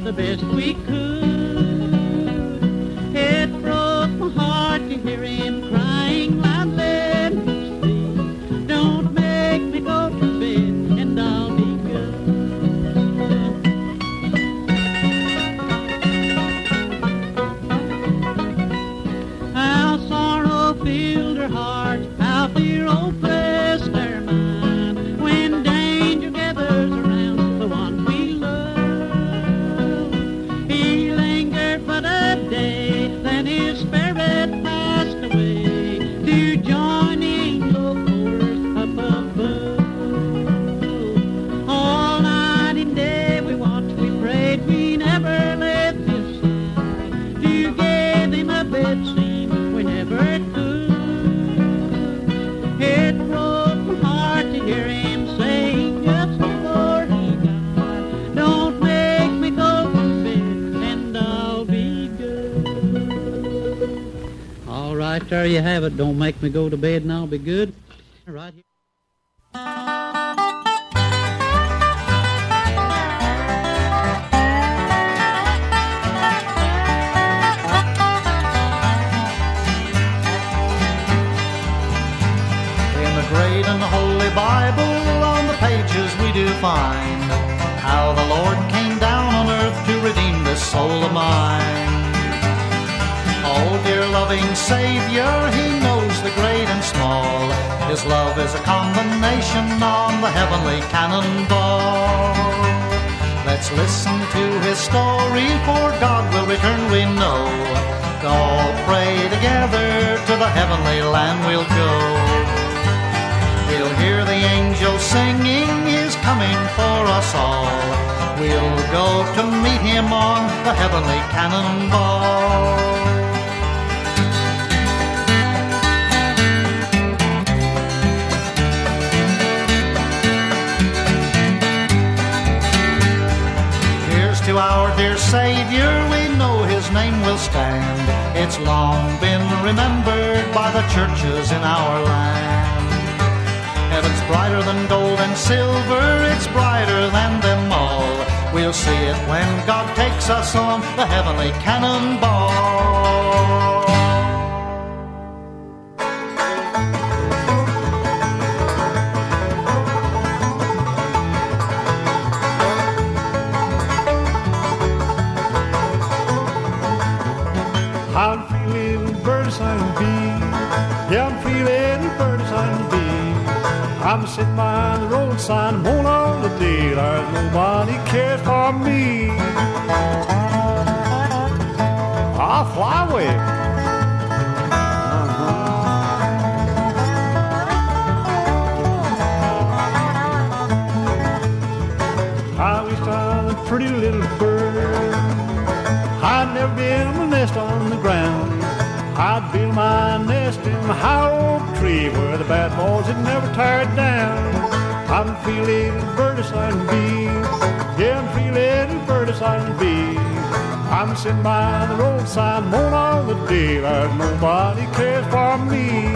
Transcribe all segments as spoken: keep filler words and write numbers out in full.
the best we could. It broke my heart to hear him crying loud, let me see. Don't make me go to bed and I'll be good. How sorrow filled her heart, how fear oppressed her mind, when danger gathers around the one we love. He lingered but a day, then his spirit passed away to join the angel chorus up above. All night and day we watched, we prayed, we never left his side. To give him a bed seemed we never could. It broke my heart to hear him say just before he died, don't make me go to bed and I'll be good. All right, there you have it. Don't make me go to bed and I'll be good. Right here. In the great and holy Bible, on the pages we do find how the Lord came down on earth to redeem this soul of mine. Oh, dear loving Savior, He knows the great and small. His love is a combination on the heavenly cannonball. Let's listen to His story, for God will return, we know. All pray together, to the heavenly land we'll go. We'll hear the angels singing, He's coming for us all. We'll go to meet Him on the heavenly cannonball. Here's to our dear Savior, we know His name will stand. It's long been remembered by the churches in our land. Heaven's brighter than gold and silver, it's brighter than them all. We'll see it when God takes us on the heavenly cannonball. I'm feeling bird sign B. Yeah, I'm feeling bird sign B. I'm sitting by the road sign, moan all the day. There's nobody cares for me. I'll fly away. I wish I was a pretty little bird. I'd never build my nest on the ground. I'd build my nest in my high oak tree where the bad boys had never tired down. I'm a free little bird as I can be. Yeah, I'm a free little bird as I can be. I'm sitting by the roadside, moan all the day. There's nobody cares for me.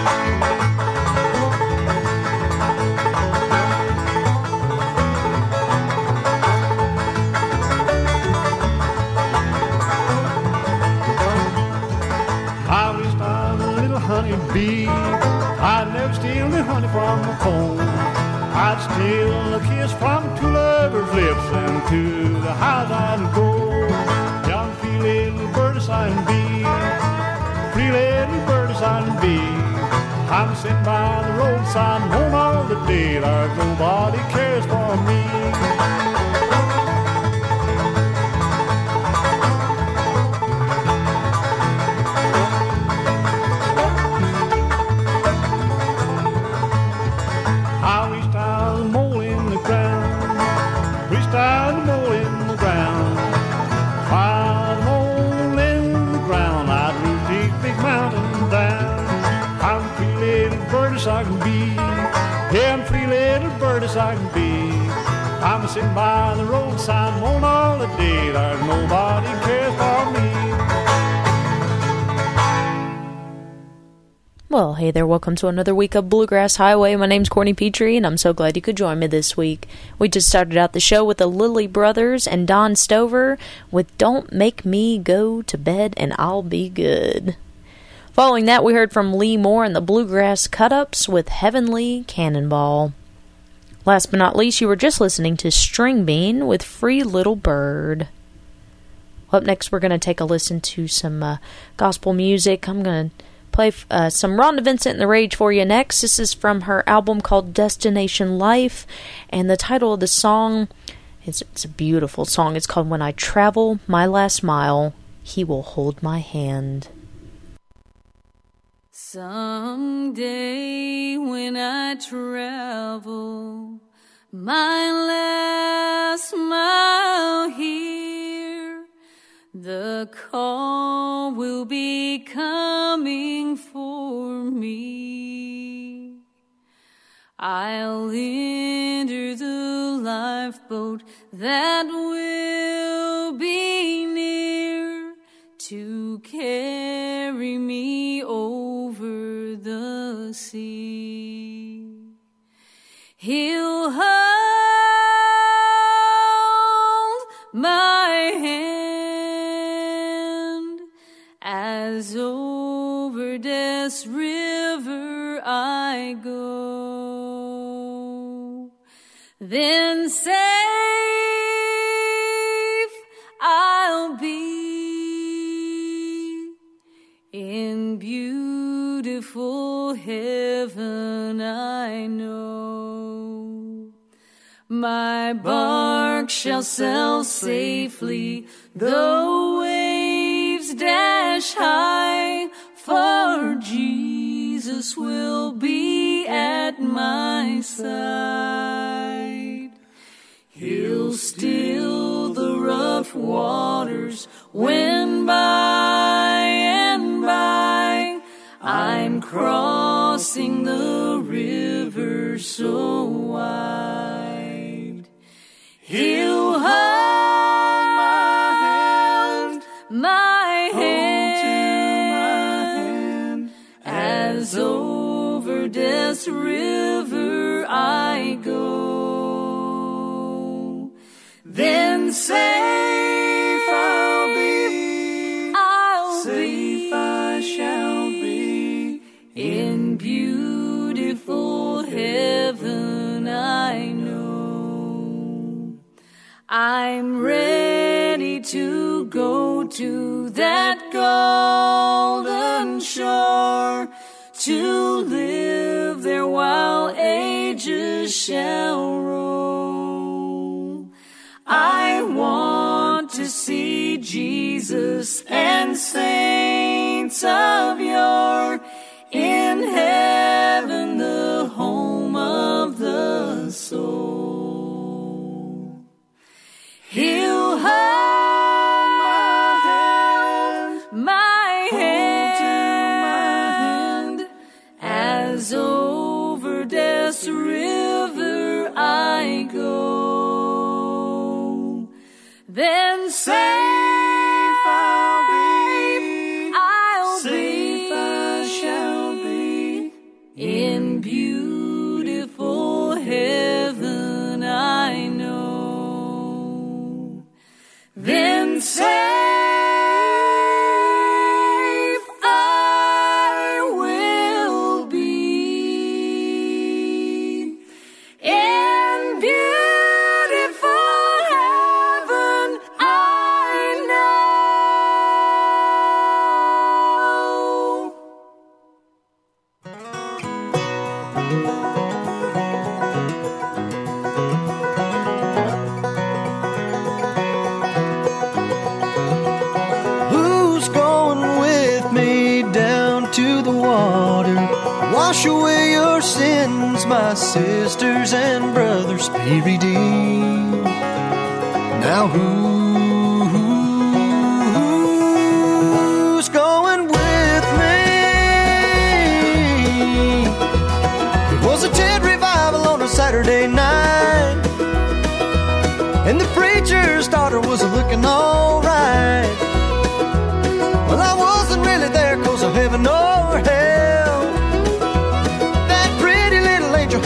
Bee. I'd never steal the honey from the comb. I'd steal a kiss from two lovers' lips, and to the house I'd go. Young free little bird as I can be, free little bird as I can be. I'm sitting by the roadside, moan all the day. There's nobody cares for me. I can be, yeah, I'm free little bird as I can be. I'm sitting by the roadside, moan all the day. There's nobody cares for me. Well, hey there, welcome to another week of Bluegrass Highway. My name's Courtney Petrie, and I'm so glad you could join me this week. We just started out the show with the Lilly Brothers and Don Stover with Don't Make Me Go to Bed and I'll Be Good. Following that, we heard from Lee Moore and the Bluegrass Cut-Ups with Heavenly Cannonball. Last but not least, you were just listening to String Bean with Free Little Bird. Up next, we're going to take a listen to some uh, gospel music. I'm going to play uh, some Rhonda Vincent and the Rage for you next. This is from her album called Destination Life, and the title of the song, it's, it's a beautiful song. It's called When I Travel My Last Mile, He Will Hold My Hand. Someday when I travel my last mile here, the call will be coming for me. I'll enter the lifeboat that will be near to carry me over the sea. He'll hold my hand as over Death's river I go. Then safe I'll be in beautiful heaven, I know. My bark shall sail safely, the waves dash high, for Jesus will be at my side. He'll still the rough waters when by and by I'm crossing the river so wide. He'll hold my hand, my hand, as over Death's river I go. Then safe I'll be, I'll safe I shall be, in beautiful heaven I know. I'm ready to go to that golden shore, to live there while ages shall roll. I want to see Jesus and saints of yore in heaven, the home of the soul. He'll hold my hand, my hand, as over Death's river I go. Then safe I'll be, I'll safe be, I shall be, in beautiful heaven I know. Then safe I will be, in beautiful heaven I know. Who's going with me down to the water? Wash away your sins, my sisters and brothers, be redeemed. Now who, who's going with me? It was a tent revival on a Saturday night, and the preacher's daughter was looking all right. Well, I wasn't really there 'cause of heaven or hell,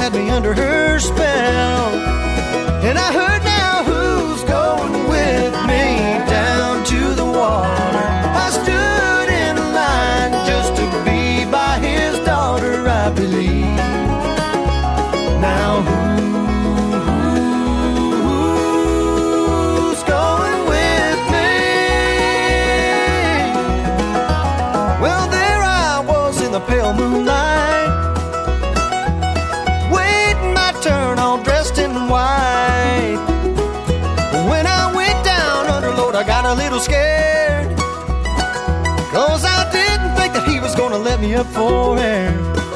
had me under her spell. And I heard now, who's going with me down to the water? I stood in line just to be by his daughter, I believe. Now who, who's going with me? Well, there I was in the pale moonlight, waiting my turn, all dressed in white. When I went down under, Lord, I got a little scared, 'cause I didn't think that he was gonna let me up for air.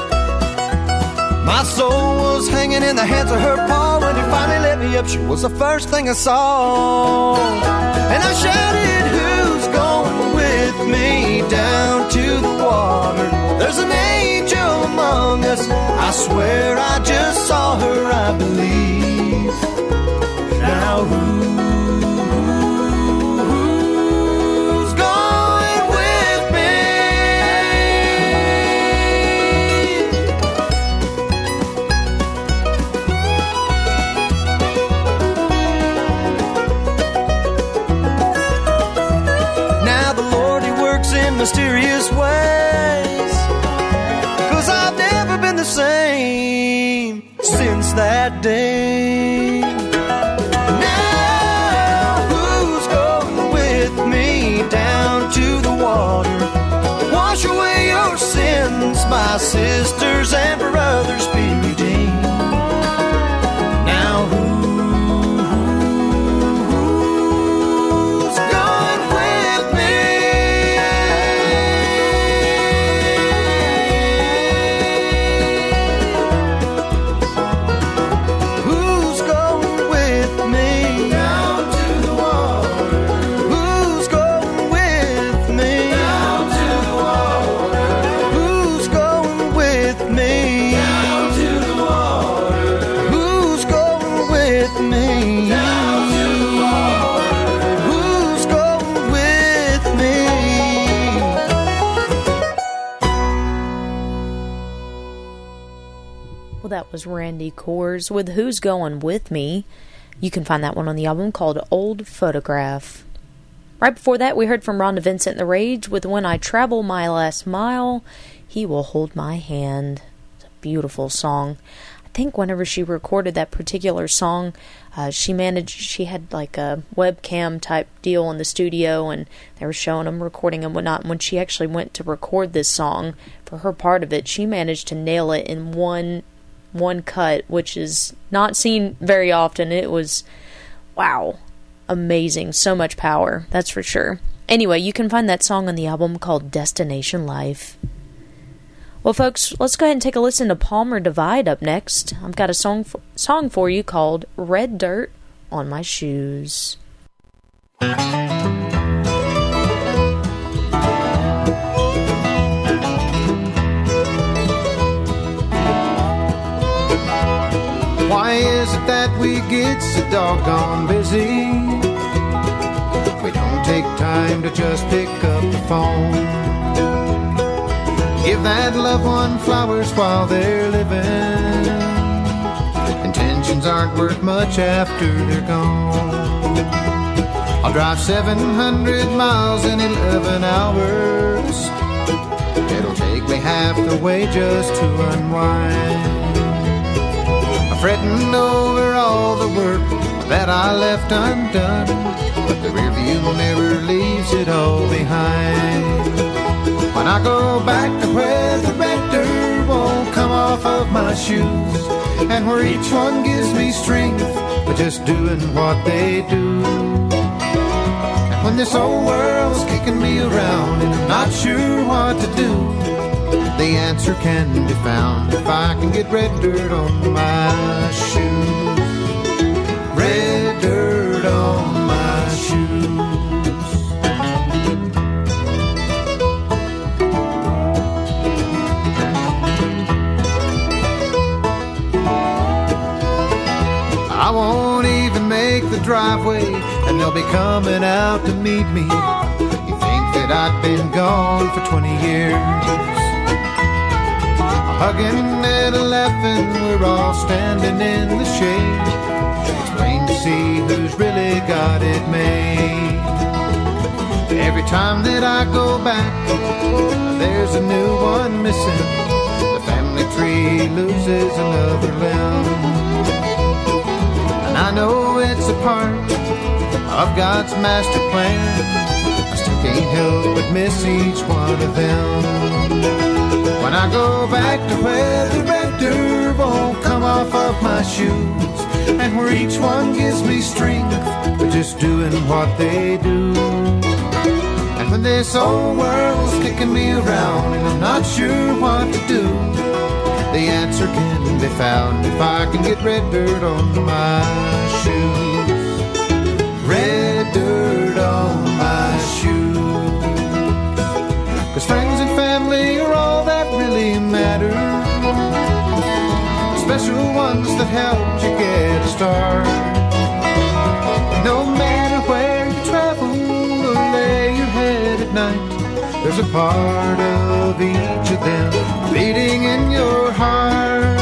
My soul was hanging in the hands of her paw. When he finally let me up, she was the first thing I saw. And I shouted, who's going with me down to the water? There's an angel among us, I swear I just saw her, I believe. Now who, who's going with me? Now the Lord, he works in mysterious ways, 'cause I've never been the same since that day. Now who's going with me down to the water? Wash away your sins, my sisters and brothers, be redeemed. Now who, who's going with me? Who's going with me down to the water? Who's going with me down to the water? Who's going with me down to the water? Who's going with me down to the water? Who's going with me? Well, that was Randy Coors with Who's Going With Me. You can find that one on the album called Old Photograph. Right before that, we heard from Rhonda Vincent and the Rage with When I Travel My Last Mile, He Will Hold My Hand. It's a beautiful song. I think whenever she recorded that particular song, uh, she managed, she had like a webcam type deal in the studio, and they were showing them recording and whatnot. And when she actually went to record this song for her part of it, she managed to nail it in one one cut, which is not seen very often. It was, wow, amazing. So much power, that's for sure. Anyway, you can find that song on the album called Destination Life. Well, folks, let's go ahead and take a listen to Palmer Divide up next. I've got a song for, song for you called Red Dirt on My Shoes. Why is it that we get so doggone busy? We don't take time to just pick up the phone. Give that loved one flowers while they're living. Intentions aren't worth much after they're gone. I'll drive seven hundred miles in eleven hours. It'll take me half the way just to unwind. Fretting over all the work that I left undone, but the rearview mirror leaves it all behind. When I go back to where the red dirt won't come off of my shoes, and where each one gives me strength for just doing what they do. And when this old world's kicking me around and I'm not sure what to do, the answer can be found if I can get red dirt on my shoes. Red dirt on my shoes. I won't even make the driveway, and they'll be coming out to meet me. You think that I've been gone for twenty years? hugging and laughing, we're all standing in the shade. It's plain to see who's really got it made. Every time that I go back, there's a new one missing. The family tree loses another limb. And I know it's a part of God's master plan. I still can't help but miss each one of them. When I go back to where the red dirt won't come off of my shoes, and where each one gives me strength for just doing what they do. And when this old world's kicking me around and I'm not sure what to do, the answer can be found if I can get red dirt on my shoes. Red dirt on my shoes. 'Cause friends and family are all that really matter. Special ones that helped you get a start. No matter where you travel or lay your head at night, there's a part of each of them beating in your heart.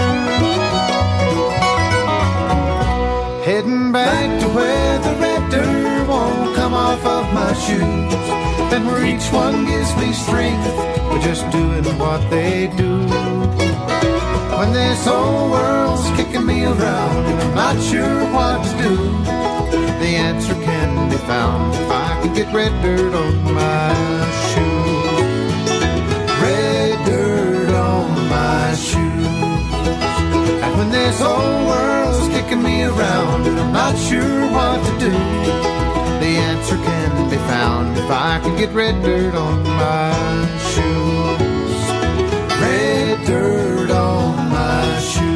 Heading back to where the red dirt won't come off of my shoes, and where each one gives me strength for just doing what they do. When this whole world's kicking me around and I'm not sure what to do, the answer can be found if I can get red dirt on my shoes. Red dirt on my shoes. And when this whole world's kicking me around and I'm not sure what to do, the answer can be found if I can get red dirt on my shoes. Red dirt on my shoes.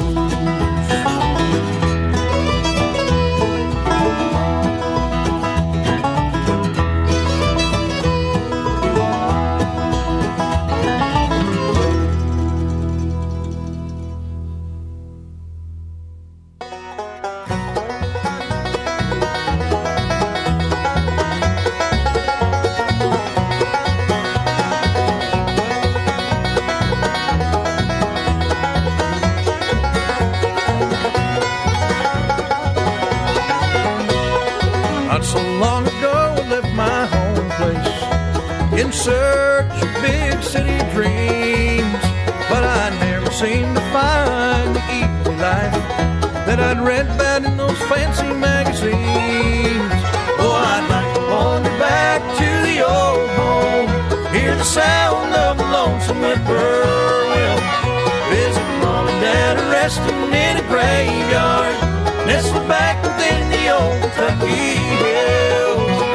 In search of big city dreams, but I never seemed to find the easy life that I'd read about in those fancy magazines. Oh, I'd like to wander back to the old home, hear the sound of a lonesome whippoorwill, visit mom and dad resting in a graveyard, nestled back within the old Kentucky hills.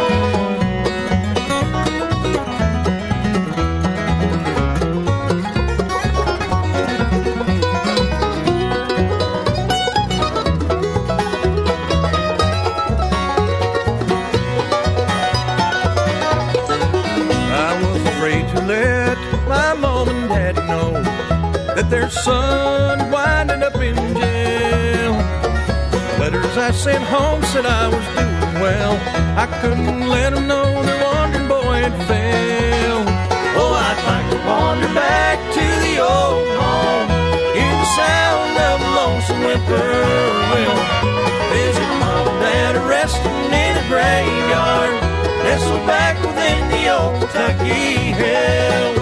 That their son winded up in jail. Letters I sent home said I was doing well. I couldn't let them know their wandering boy had failed. Oh, I'd like to wander back to the old home, hear the sound of a lonesome whippoorwill, visit mom and dad resting in a graveyard, nestled back within the old Kentucky hills.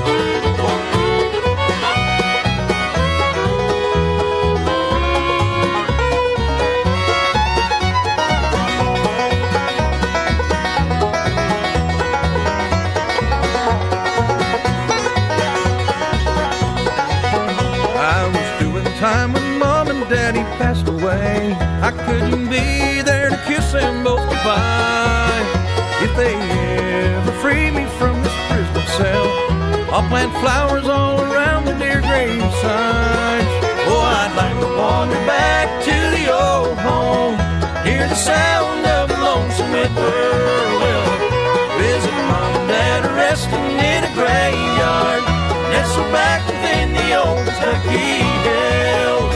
Time when mom and daddy passed away, I couldn't be there to kiss them both goodbye. If they ever free me from this prison cell, I'll plant flowers all around the dear gravesides. Oh, I'd like to wander back to the old home, hear the sound of a lonesome whippoorwill, visit mom and dad resting in a graveyard, nestled back within the old Kentucky hills.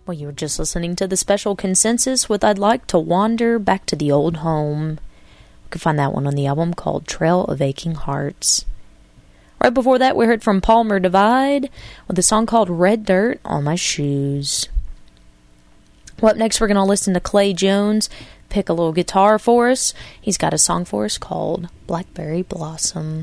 Well, you were just listening to the Special Consensus with I'd Like to Wander Back to the Old Home. You can find that one on the album called Trail of Aching Hearts. Right before that, we heard from Palmer Divide with a song called Red Dirt on My Shoes. Well, up next, we're going to listen to Clay Jones pick a little guitar for us. He's got a song for us called Blackberry Blossom.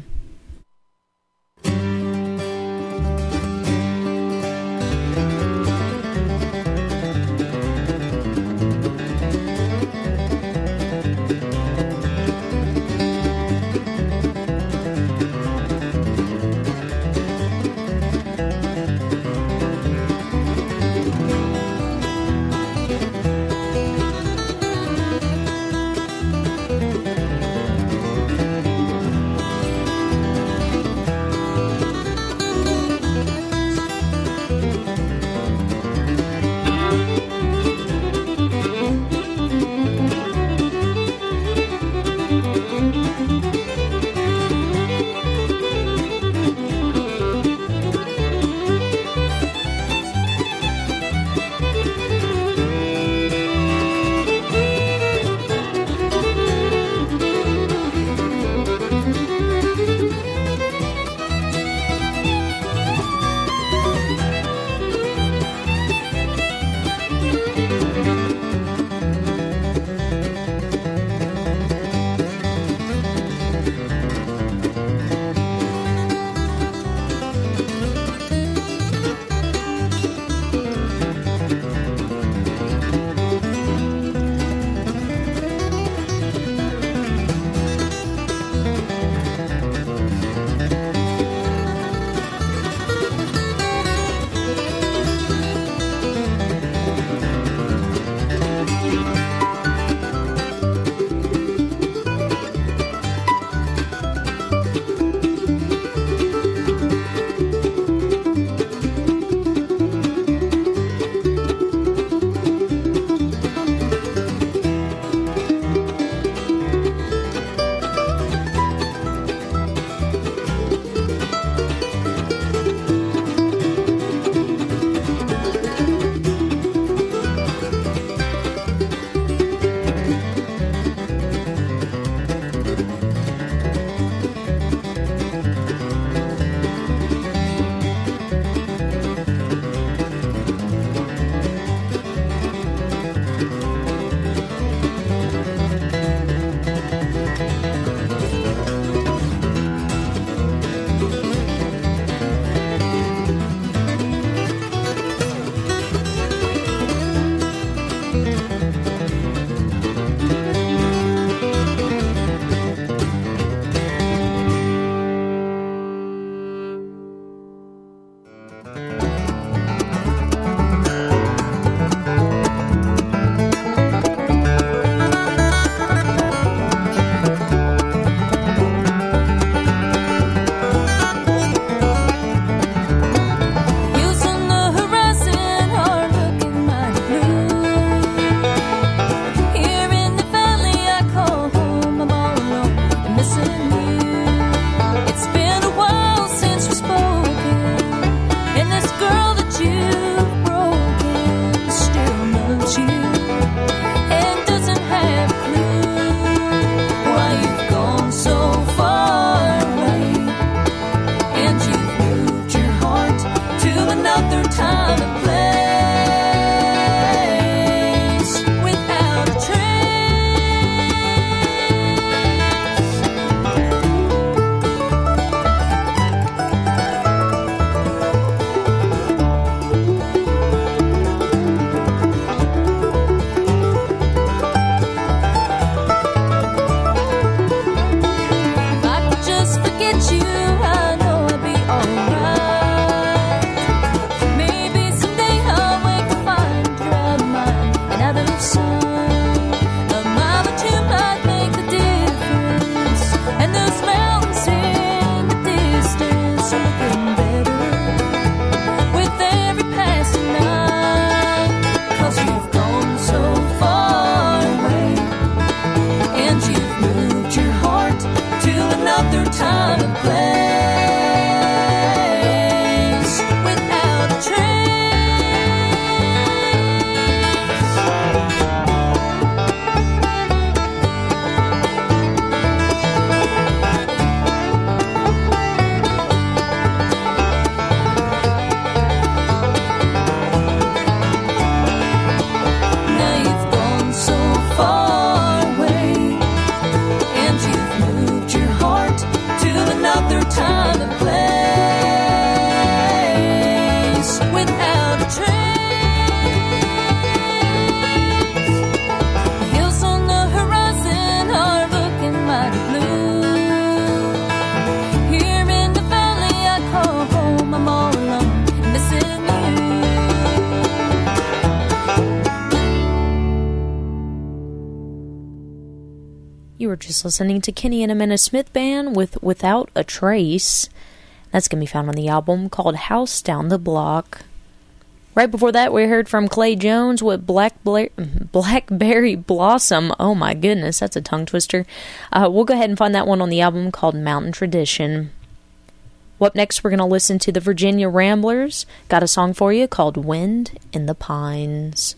You were just listening to Kenny and Amanda Smith Band with Without a Trace. That's going to be found on the album called House Down the Block. Right before that, we heard from Clay Jones with Black Bla- Blackberry Blossom. Oh my goodness, that's a tongue twister. Uh, we'll go ahead and find that one on the album called Mountain Tradition. Well, up next, we're going to listen to the Virginia Ramblers. Got a song for you called Wind in the Pines.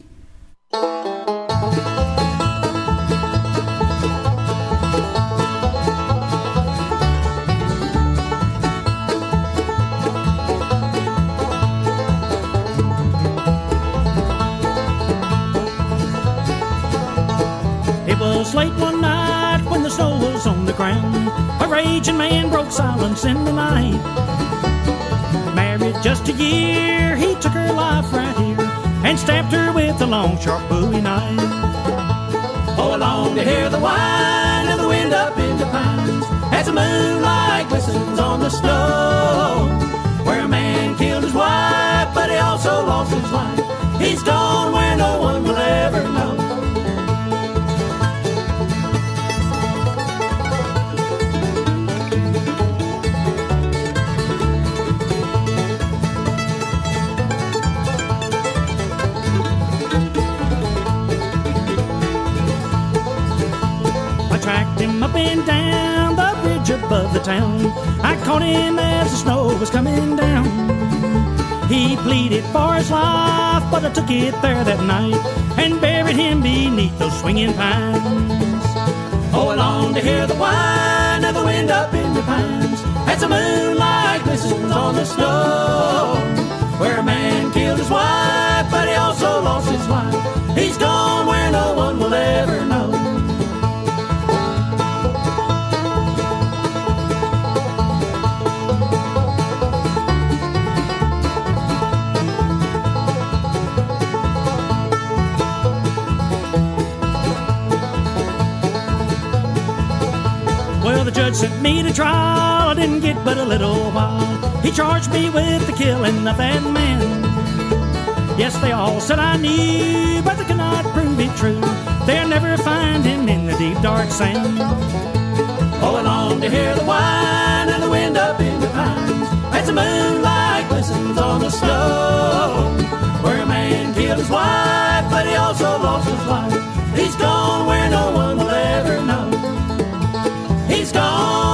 It was late one night when the snow was on the ground. A raging man broke silence in the night. Married just a year, he took her life right here and stabbed her with a long, sharp Bowie knife. Oh, I long to hear the whine of the wind up in the pines as the moonlight glistens on the snow. Where a man killed his wife, but he also lost his life. He's gone where no one will ever know. Tracked him up and down the ridge above the town. I caught him as the snow was coming down. He pleaded for his life, but I took it there that night and buried him beneath those swinging pines. Oh, I long to hear the whine of the wind up in the pines as the moonlight glistens on the snow. Where a man killed his wife, but he also lost his life. He's gone where no one will ever know. Well, the judge sent me to trial. I didn't get but a little while. He charged me with the killing of that man. Yes, they all said I knew, but they could not prove it true. They'll never find him in the deep, dark sand. Oh, I long to hear the whine of the wind up in the pines as the moonlight glistens on the snow. Where a man killed his wife, but he also lost his life. He's gone where no one will ever know. He's gone.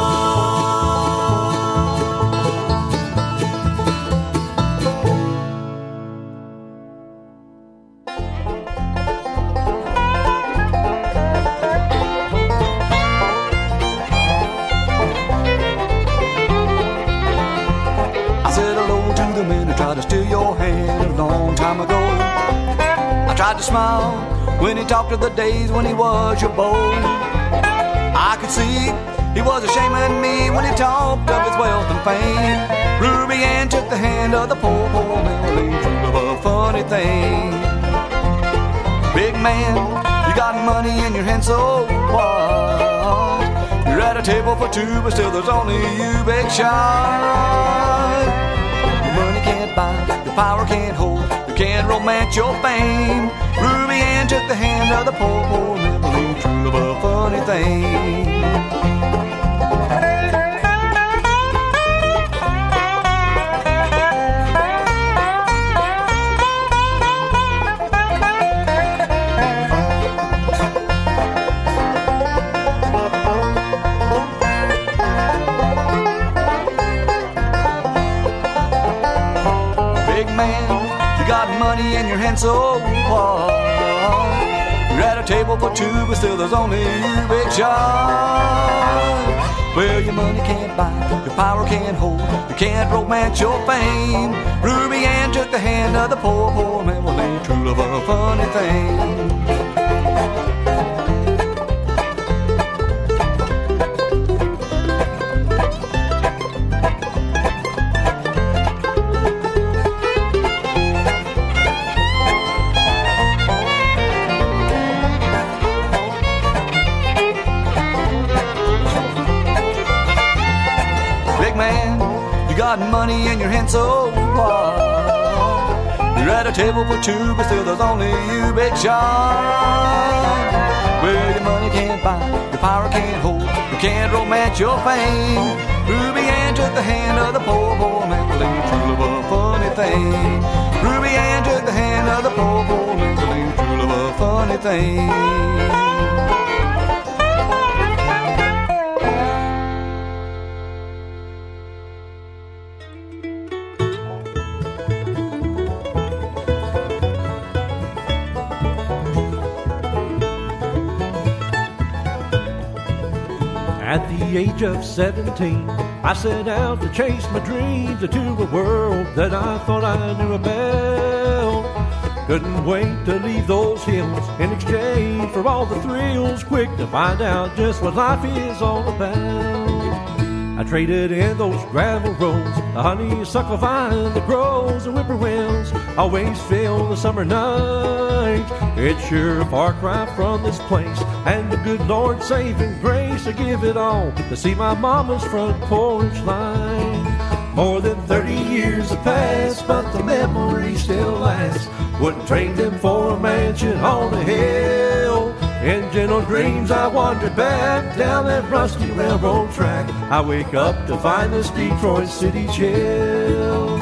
I said hello to the man who tried to steal your hand a long time ago. I tried to smile when he talked of the days when he was your beau. I could see he was ashamed of me when he talked of his wealth and fame. Ruby Ann took the hand of the poor, poor Melanie. True of a funny thing. Big man, you got money in your hand, so what? You're at a table for two, but still there's only you, big shot. Your money can't buy, your power can't hold, you can't romance your fame. Ruby Ann took the hand of the poor, poor Melanie. True of a funny thing. In your hand, so what? You're at a table for two, but still there's only you, big shot. Well, your money can't buy, your power can't hold, you can't romance your fame. Ruby Ann took the hand of the poor, poor man. Well, ain't true of a funny thing. Money in your hand, so what? You're at a table for two, but still there's only you, big shot. Well, your money can't buy, your power can't hold, you can't romance your fame. Ruby Ann took the hand of the poor, poor man, believe true love a funny thing. Ruby Ann took the hand of the poor, poor man, believe true love a funny thing. At the age of seventeen, I set out to chase my dreams into a world that I thought I knew about. Couldn't wait to leave those hills in exchange for all the thrills, quick to find out just what life is all about. I traded in those gravel roads, the honeysuckle vine that grows, the whippoorwills always fill the summer night. It's sure a far cry from this place, and the good Lord saving grace, I give it all to see my mama's front porch light. More than thirty years have passed, but the memory still lasts. Wouldn't trade them for a mansion on a hill. In gentle dreams I wander back down that rusty railroad track. I wake up to find this Detroit city chill.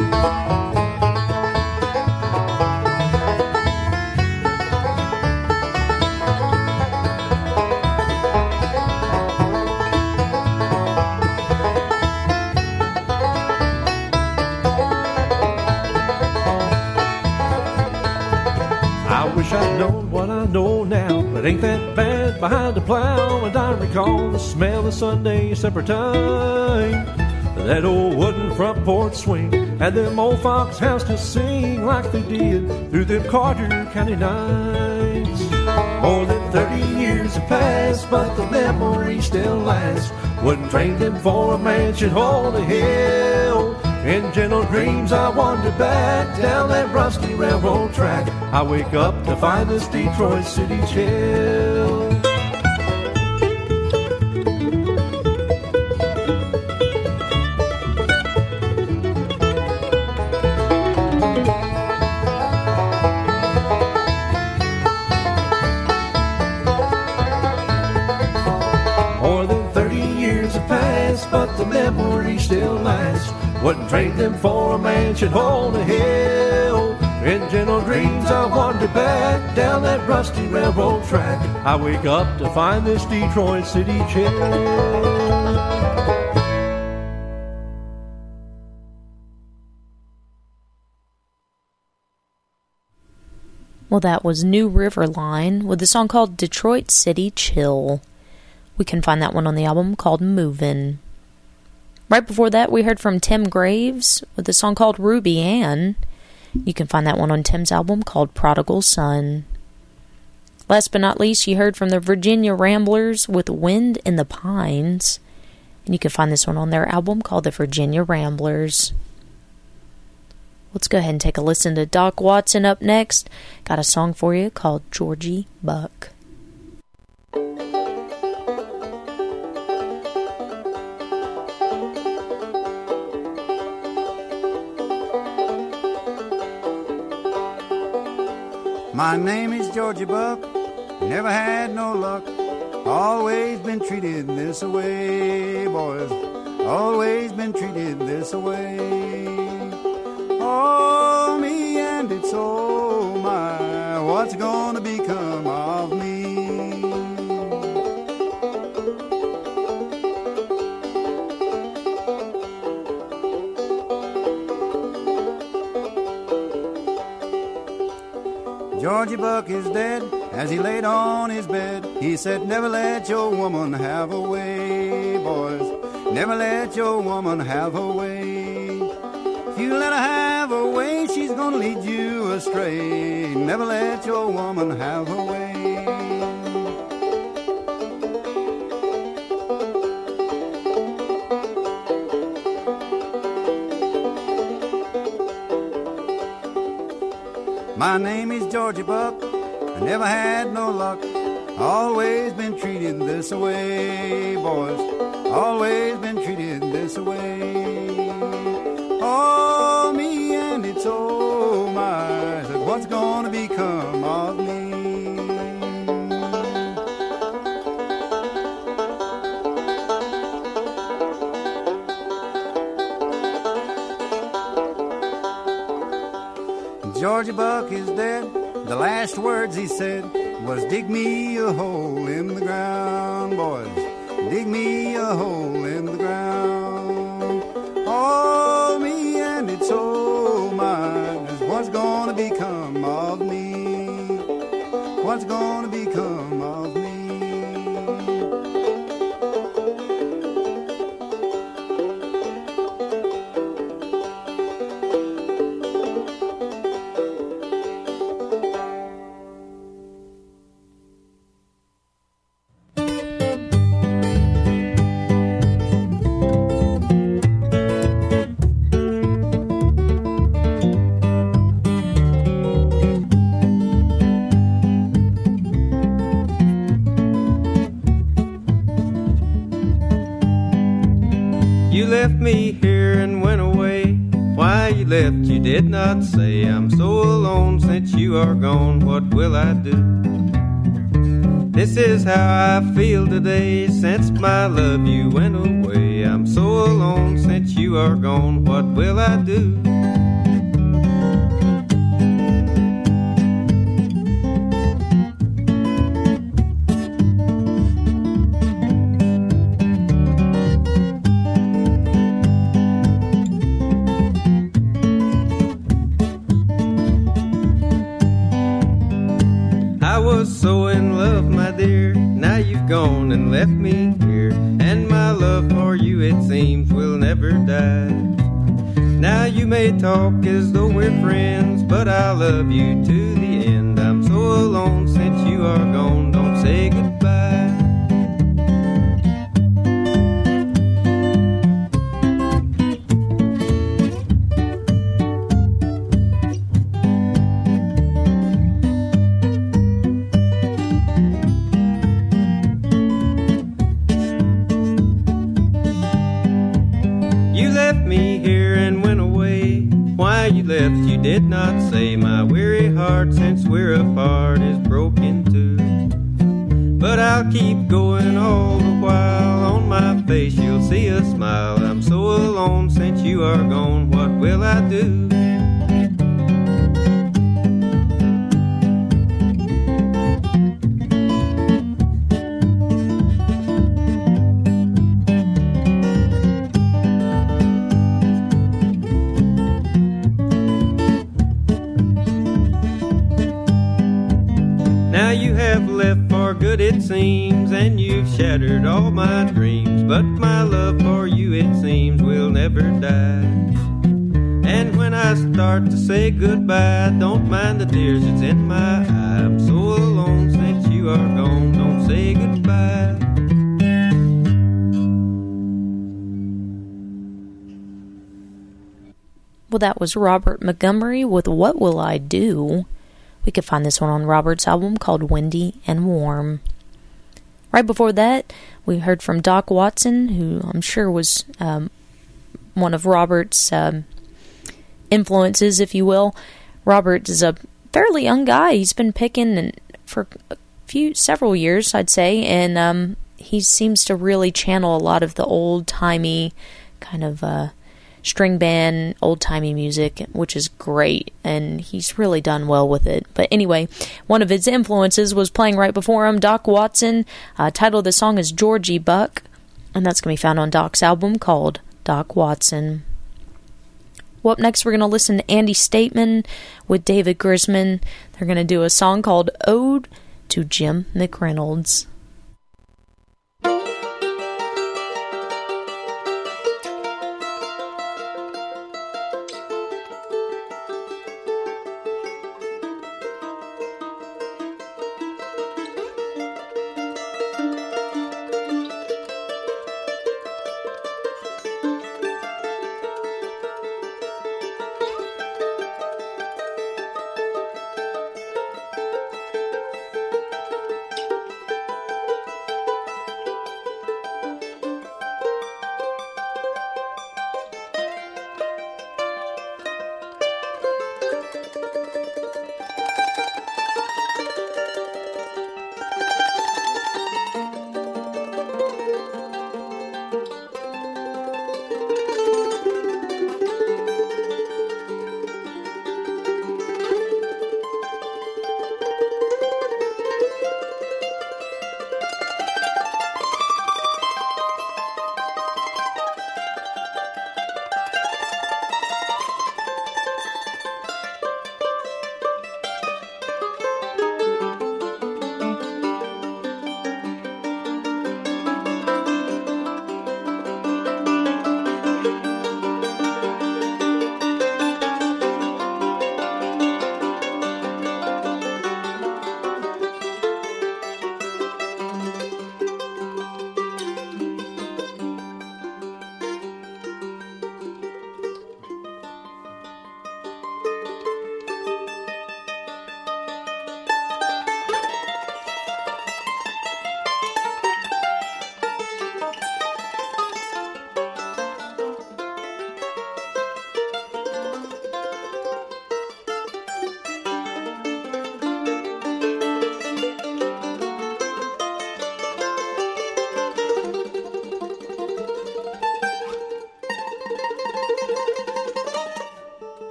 I wish I'd known what I know now, but ain't that bad behind the plow. And I recall the smell of Sunday supper time, that old wooden front porch swing, and them old folks house to sing like they did through them Carter County nights. More than thirty years have passed, but the memory still lasts. Wouldn't trade them for a mansion on a hill. In gentle dreams I wander back down that rusty railroad track. I wake up to find this Detroit city chill. More than thirty years have passed, but the memory still lasts. Wouldn't trade them for a mansion on a hill. In gentle dreams I wander back down that rusty railroad track. I wake up to find this Detroit city chill. Well, that was New River Line with a song called Detroit City Chill. We can find that one on the album called Movin'. Right before that, we heard from Tim Graves with a song called Ruby Ann. You can find that one on Tim's album called Prodigal Son. Last but not least, you heard from the Virginia Ramblers with Wind in the Pines. And you can find this one on their album called The Virginia Ramblers. Let's go ahead and take a listen to Doc Watson up next. Got a song for you called Georgie Buck. My name is Georgie Buck, never had no luck, always been treated this way, boys, always been treated this way. Oh, me and it's oh my, what's gonna become of me? Georgie Buck is dead as he laid on his bed. He said, never let your woman have her way, boys. Never let your woman have her way. If you let her have her way, she's gonna lead you astray. Never let your woman have her way. My name is Georgie Buck, I never had no luck, always been treated this way, boys, always been treated this way. Oh, me and it's oh my, said what's gonna become of me? Georgie Buck is dead. The last words he said was, dig me a hole in the ground, boys. Dig me a hole in the ground. All me and it's all mine is what's gonna become of me. What's gonna become of me. You left me here and went away. Why you left you did not say. I'm so alone since you are gone. What will I do? This is how I feel today. Since my love you went away. I'm so alone since you are gone. What will I do? I was so in love, my dear. Now you've gone and left me here. And my love for you, it seems, will never die. Now you may talk as though we're friends, but I love you to the end. I'm so alone since you are gone. Don't say goodbye. You left me here and went away. Why you left you did not say. My weary heart since we're apart is broken too. But I'll keep going all the while. On my face you'll see a smile. I'm so alone since you are gone. What will I do? Now you have left for good it seems, and you've shattered all my dreams. But my love for you it seems will never die. And when I start to say goodbye, don't mind the tears that's in my eye. I'm so alone since you are gone. Don't say goodbye. Well, that was Robert Montgomery with What Will I Do? We could find this one on Robert's album called Windy and Warm. Right before that, we heard from Doc Watson, who I'm sure was um, one of Robert's um, influences, if you will. Robert is a fairly young guy. He's been picking and for a few, several years, I'd say, and um, he seems to really channel a lot of the old-timey kind of uh, string band, old-timey music, which is great, and he's really done well with it. But anyway, one of his influences was playing right before him, Doc Watson. Uh, title of the song is Georgie Buck, and that's going to be found on Doc's album called Doc Watson. Well, up next, we're going to listen to Andy Stateman with David Grisman. They're going to do a song called Ode to Jim McReynolds.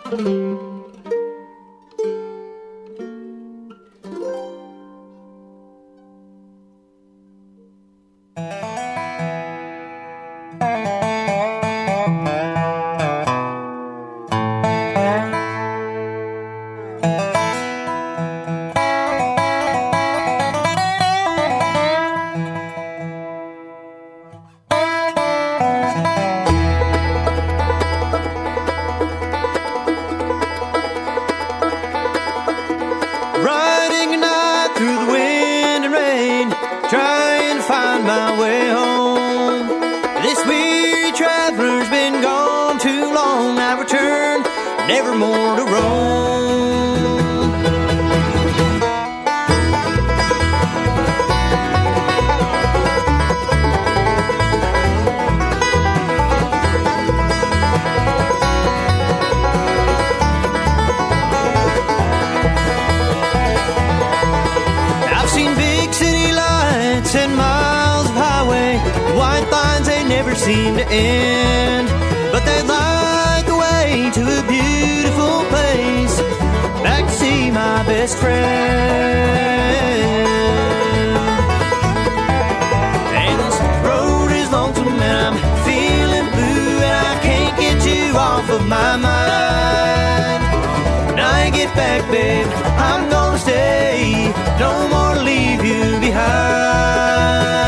Riding a night through the wind and rain, trying to find my way home. This weary traveler's been gone too long. I return, never more to roam. I've seen big city lights and miles of highway, white lines they never seem to end, but they light the way to a beautiful place, back to see my best friend. And this road is lonesome and I'm feeling blue, and I can't get you off of my mind. When I get back, babe, I'm gonna stay, no more to leave you behind.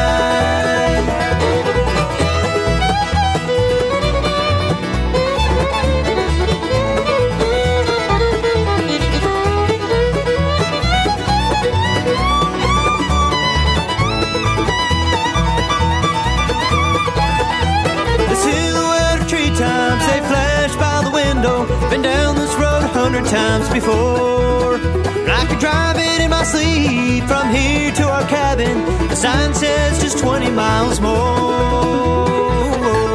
The silhouette of treetops, they flash by the window. Been down this road a hundred times before. I could drive it in my sleep from here to our cabin. The sign says just twenty miles more.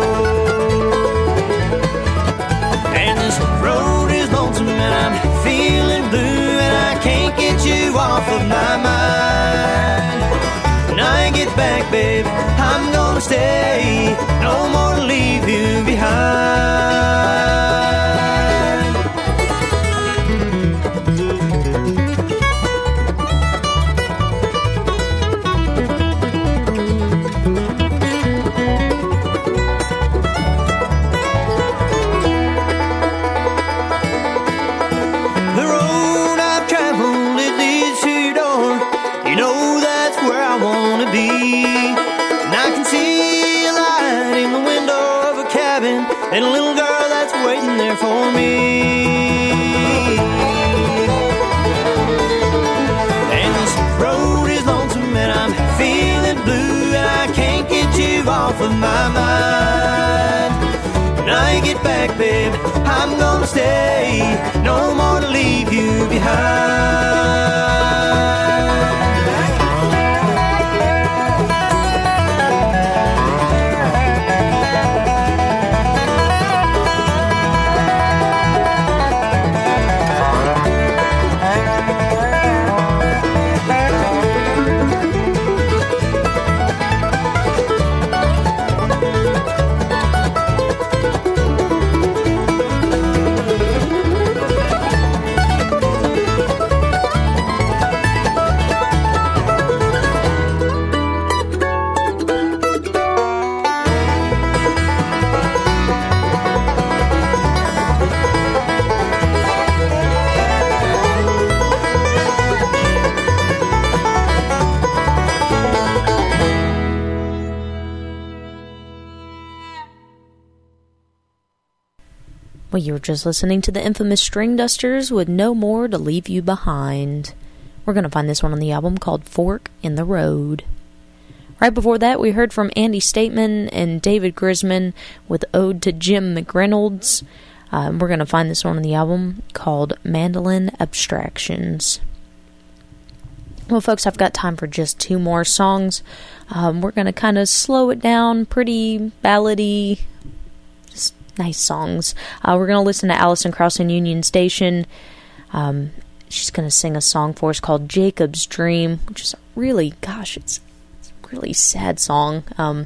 And this road is lonesome and I'm feeling blue, and I can't get you off of my mind. When I get back, babe, I'm gonna stay, no more to leave you behind. The road I've traveled, it leads to your door. You know that's where I wanna be. And I can see a light in the window of a cabin, and a little girl that's waiting there for me. And this road is lonesome and I'm feeling blue, and I can't get you off of my mind. When I get back, babe, I'm gonna stay, no more to leave you behind. Well, you were just listening to the infamous String Dusters with No More to Leave You Behind. We're going to find this one on the album called Fork in the Road. Right before that, we heard from Andy Stateman and David Grisman with Ode to Jim McReynolds. Um, we're going to find this one on the album called Mandolin Abstractions. Well, folks, I've got time for just two more songs. Um, we're going to kind of slow it down, pretty ballady, just nice songs. Uh, we're going to listen to Alison Krauss and Union Station. Um, she's going to sing a song for us called Jacob's Dream, which is really, gosh, it's, it's a really sad song. Um,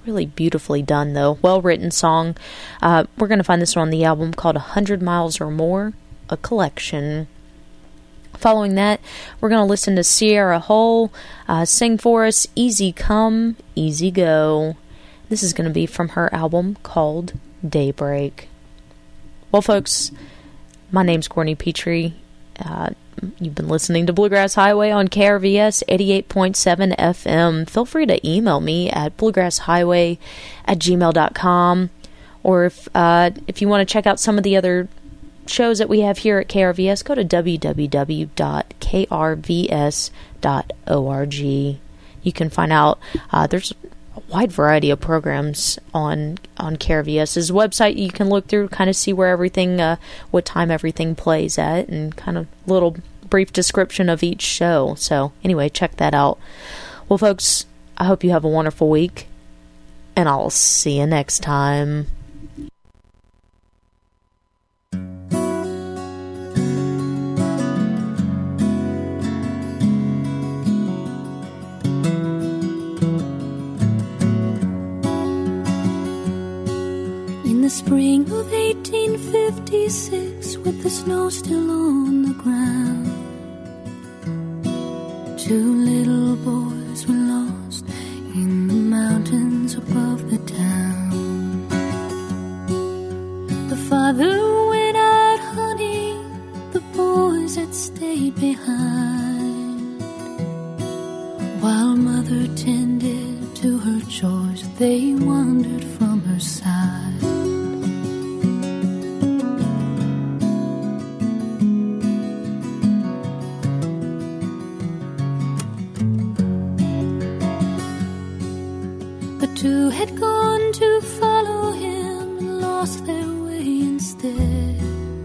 Really beautifully done, though. Well-written song. Uh, we're going to find this one on the album called one hundred miles or More, a collection. Following that, we're going to listen to Sierra Hull uh, sing for us Easy Come, Easy Go. This is going to be from her album called Daybreak. Well, folks, my name's Courtney Petrie. Uh, you've been listening to Bluegrass Highway on K R V S eighty-eight point seven F M. Feel free to email me at bluegrasshighway at gmail dot com. Or if, uh, if you want to check out some of the other shows that we have here at K R V S, go to w w w dot k r v s dot org. You can find out uh, there's a wide variety of programs on on KRVS's website. You can look through, kind of see where everything, uh, what time everything plays at, and kind of little brief description of each show. So anyway, check that out. Well, folks, I hope you have a wonderful week, and I'll see you next time. In the spring of eighteen fifty-six, with the snow still on the ground, two little boys were lost in the mountains above the town. The father went out hunting, the boys had stayed behind. While mother tended to her chores, they wandered from her side. Two had gone to follow him and lost their way instead.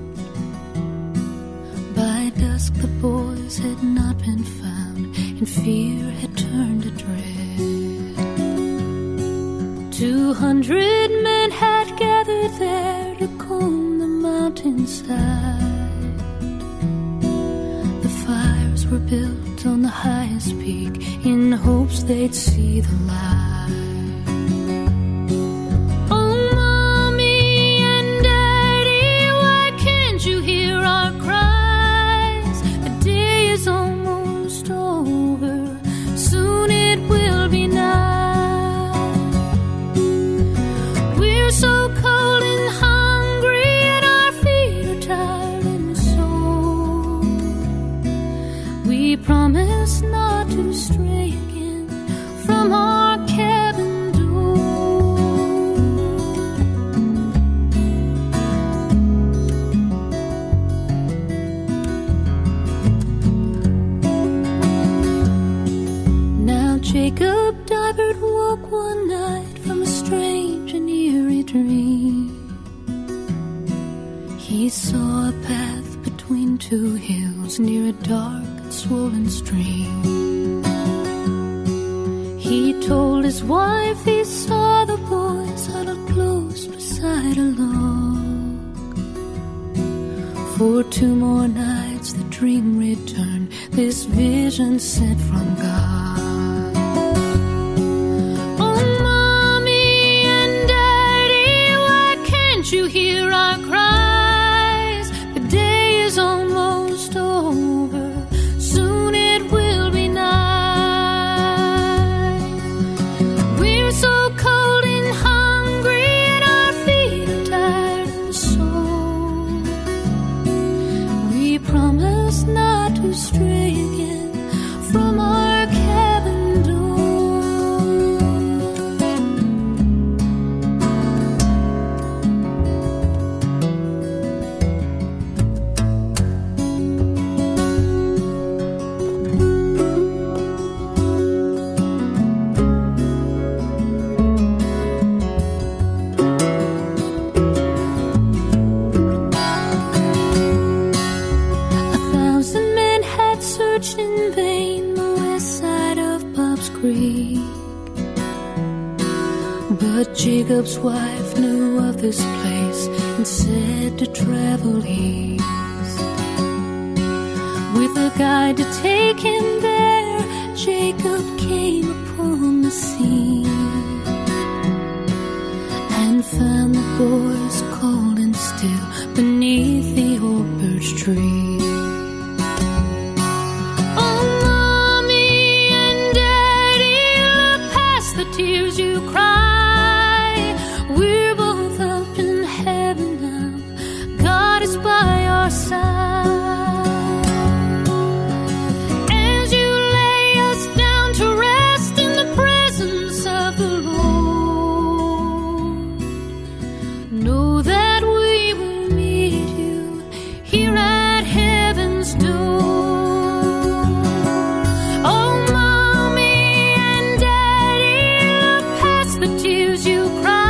By dusk the boys had not been found, and fear had turned to dread. Two hundred men had gathered there to comb the mountainside. The fires were built on the highest peak in hopes they'd see the light. Promise not to stray again from our cabin door. Now Jacob Dybert woke one night from a strange and eerie dream. He saw a path between two hills near a dark swollen stream. He told his wife he saw the boys huddled close beside a log. For two more nights the dream returned, this vision sent from God. Oh, Mommy and Daddy, why can't you hear our cries? The day is almost over. Soon it will be night. We're so cold and hungry, and our feet are tired and sore. We promise not to stray again from our cabin door. In vain the west side of Bob's Creek, but Jacob's wife knew of this place and said to travel east. With a guide to take him there, Jacob came upon the scene. tree. Oh, Mommy and Daddy, look past the tears you cry. We're both up in heaven now. God is by our side. As you lay us down to rest in the presence of the Lord, know that we will meet you here at heaven's door. Oh, Mommy and Daddy, look past the tears you cry.